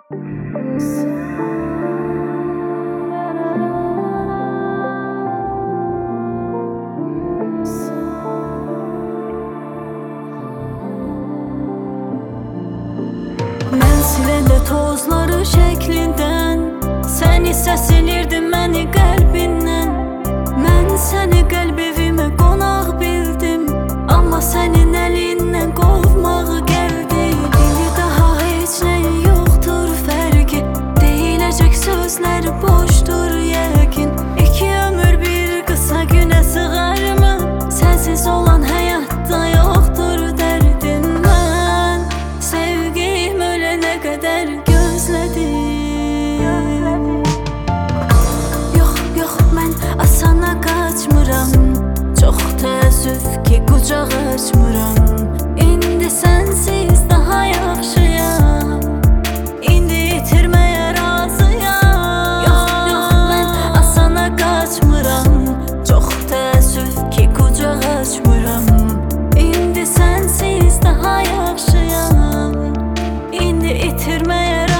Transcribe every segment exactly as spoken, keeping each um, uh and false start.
Mən siləndə tozları şəklindən, sən isə silirdin məni qəlbindən. Mən səni qəlb evimə qonaq bildim, amma sənin əlindən qovmağı gəldi. İndi daha heç nə yoxdur fərqi, deyiləcək sözlər boşdur yəqin. İki ömür bir qısa günə sığarmı? Sənsiz olan həyatda yoxdur dərdim. Mən sevgim ölənə qədər gözlədim. Yox, yox, mən asana qaçmıram, çox təəssüf ki qucaq açmıram. İndi sənsiz daha yaxşıyam, indi itirməyə razıyam. Yox, yox, mən asana qaçmıram, çox təəssüf ki qucaq açmıram. İndi sənsiz daha yaxşıyam, indi itirməyə razıyam.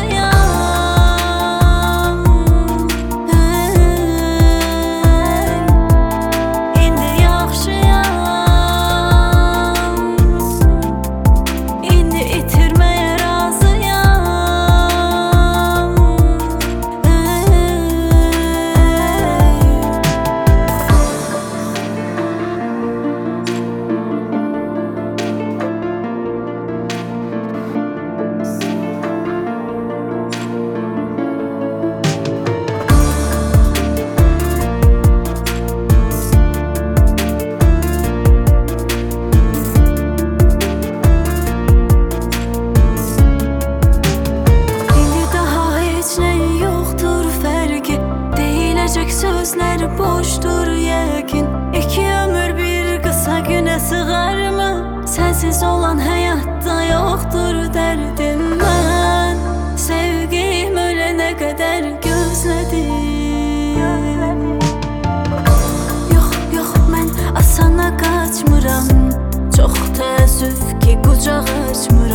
Sözlər boşdur yəqin, iki ömür bir qısa günə sığarmı? Sənsiz olan həyatda yoxdur dərdim. Mən sevgim ölənə qədər gözlədim. Yox, yox, mən asana qaçmıram, çox təəssüf ki qucaq açmıram.